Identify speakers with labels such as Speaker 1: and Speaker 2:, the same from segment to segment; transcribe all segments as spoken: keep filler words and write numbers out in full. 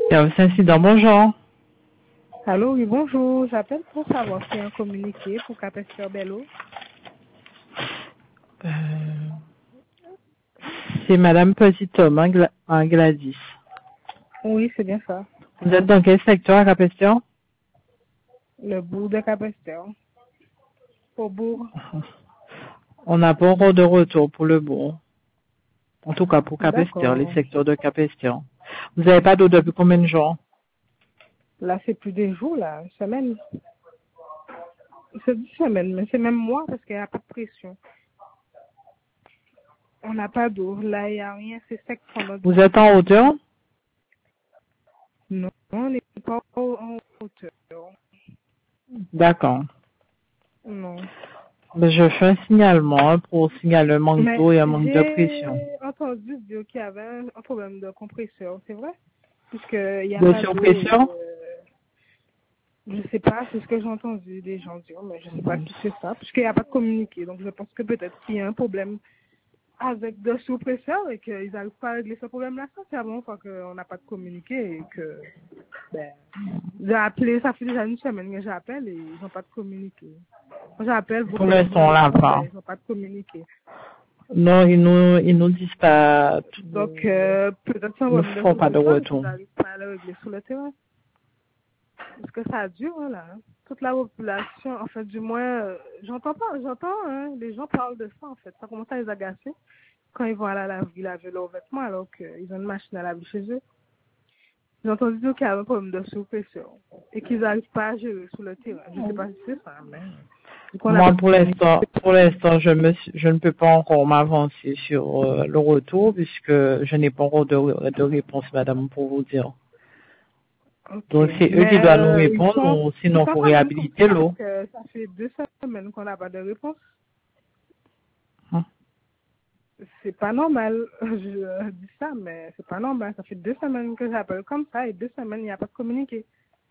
Speaker 1: Service incident, bonjour.
Speaker 2: Allô, oui, bonjour. J'appelle pour savoir s'il y a un communiqué pour Capesterre Bello.
Speaker 1: Euh, c'est Madame Petit-Homme, hein, Gla- hein, Gladys.
Speaker 2: Oui, c'est bien ça.
Speaker 1: Vous êtes dans quel secteur à Capestion?
Speaker 2: Le bourg de Capesterre. Au bourg.
Speaker 1: On n'a pas encore de retour pour le bourg. En tout cas pour Capestion, les
Speaker 2: D'accord.
Speaker 1: secteurs de Capestion. Vous n'avez pas d'eau depuis combien de jours?
Speaker 2: Là, c'est plus des jours, là. Une semaine. C'est dix semaines, mais c'est même mois parce qu'il n'y a pas de pression. On n'a pas d'eau. Là, il n'y a rien. C'est sec pendant
Speaker 1: Vous
Speaker 2: dix
Speaker 1: êtes
Speaker 2: jours.
Speaker 1: en hauteur?
Speaker 2: Non, on n'est pas en hauteur.
Speaker 1: D'accord.
Speaker 2: Non.
Speaker 1: Ben, je fais un signalement hein, pour signaler un manque
Speaker 2: Mais
Speaker 1: d'eau et un manque de pression.
Speaker 2: j'ai entendu dire qu'il y avait un un problème de compresseur. C'est vrai? Puisqu'il n'y a
Speaker 1: De
Speaker 2: pas d'eau.
Speaker 1: surpression?
Speaker 2: euh, Je sais pas, c'est ce que j'ai entendu des gens dire, mais je sais pas si c'est ça, puisqu'il n'y a pas de communiqué. Donc je pense que peut-être qu'il y a un problème avec le sous-presseur et qu'ils n'arrivent pas à régler ce problème-là. Ça, c'est avant fois qu'on n'a pas de communiqué et que, ben, j'ai appelé, ça fait déjà une semaine que j'appelle et ils n'ont pas de communiqué. Quand j'appelle, vous
Speaker 1: Pour
Speaker 2: faites
Speaker 1: l'instant, on
Speaker 2: du
Speaker 1: l'a
Speaker 2: retour,
Speaker 1: pas.
Speaker 2: ben, ils n'ont pas de communiqué.
Speaker 1: Non, ils nous, ils nous disent pas,
Speaker 2: Donc, euh, peut-être c'est un
Speaker 1: ils ne
Speaker 2: problème de
Speaker 1: font pas de
Speaker 2: sous-presseur et qu'ils
Speaker 1: retour.
Speaker 2: n'arrivent pas à le régler sur le terrain. Parce que ça dure, hein, là. Toute la population, en fait, du moins, euh, j'entends pas, j'entends, hein, les gens parlent de ça, en fait. Ça commence à les agacer quand ils vont à la laverie laver leurs vêtements alors qu'ils ont une machine à laver chez eux. J'ai entendu dire qu'il y a un problème de sous-pression et qu'ils n'arrivent pas à gérer sur le terrain. Je sais pas si c'est ça, mais du coup, on n'a
Speaker 1: Moi,
Speaker 2: pas de
Speaker 1: pour
Speaker 2: communiqué.
Speaker 1: l'instant, pour l'instant, je me, suis- je ne peux pas encore m'avancer sur euh, le retour puisque je n'ai pas encore de, de réponse, madame, pour vous dire.
Speaker 2: Ok.
Speaker 1: Donc, c'est eux qui
Speaker 2: Mais
Speaker 1: doivent nous
Speaker 2: euh, ils
Speaker 1: répondre
Speaker 2: sont,
Speaker 1: ou
Speaker 2: ils
Speaker 1: sinon,
Speaker 2: sont
Speaker 1: faut
Speaker 2: quand même comme
Speaker 1: réhabiliter
Speaker 2: ça parce
Speaker 1: l'eau.
Speaker 2: que ça fait deux semaines qu'on n'a pas de réponse.
Speaker 1: Hein.
Speaker 2: C'est pas normal. Je dis ça, mais c'est pas normal. Ça fait deux semaines que j'appelle comme ça et deux semaines, il n'y a pas de communiqué.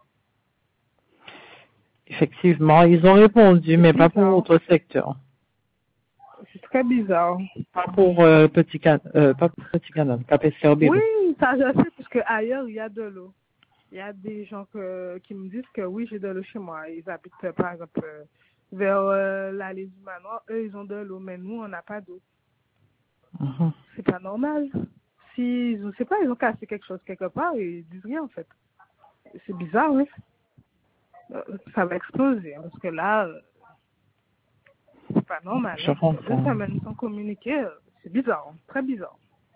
Speaker 1: Effectivement, ils ont répondu,
Speaker 2: C'est
Speaker 1: mais pas pour
Speaker 2: bizarre.
Speaker 1: votre secteur.
Speaker 2: C'est très bizarre.
Speaker 1: Pas pour euh, Petit Can, euh, pas pour Petit Canal, Capesteur
Speaker 2: Oui,
Speaker 1: Bébé.
Speaker 2: ça je sais, parce que ailleurs, il y a de l'eau. Il y a des gens que, qui me disent que oui, j'ai de l'eau chez moi. Ils habitent, euh, par exemple, euh, vers euh, l'allée du manoir. Eux, ils ont de l'eau, mais nous, on n'a pas d'eau.
Speaker 1: Mhm.
Speaker 2: C'est pas normal. Si, je sais pas, ils ont cassé quelque chose quelque part et ils disent rien, en fait. C'est bizarre, oui. Euh, Ça va exploser, hein, parce que là, euh, c'est pas normal.
Speaker 1: Je
Speaker 2: Hein. Ça fait deux
Speaker 1: comprends.
Speaker 2: semaines sans communiquer. euh, C'est bizarre, hein, très bizarre.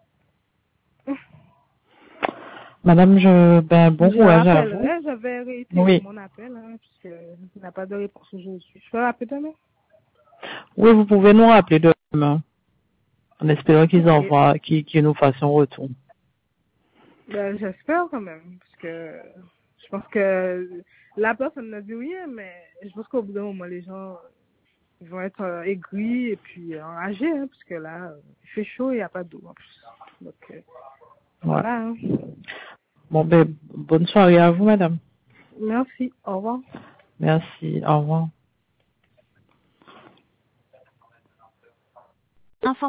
Speaker 1: Madame, je, ben, bon
Speaker 2: Je
Speaker 1: courage à vous.
Speaker 2: rappellerai, je vais réitérer
Speaker 1: Oui.
Speaker 2: mon appel, hein, puisqu'il n'a pas de réponse aujourd'hui. Je vais rappeler demain.
Speaker 1: Oui, vous pouvez nous rappeler demain. En espérant qu'ils
Speaker 2: Ok.
Speaker 1: envoient, qu'ils, qu'ils nous fassent un retour.
Speaker 2: Ben, j'espère quand même, parce que je pense que la personne ne dit rien, mais je pense qu'au bout d'un moment, les gens ils vont être euh, aigris et puis euh, enragés, hein, parce que là, euh, il fait chaud et il n'y a pas d'eau en plus. Donc, euh,
Speaker 1: Ouais.
Speaker 2: voilà. Hein.
Speaker 1: Bon, ben, bonne soirée à vous, madame.
Speaker 2: Merci. Au revoir.
Speaker 1: Merci. Au revoir.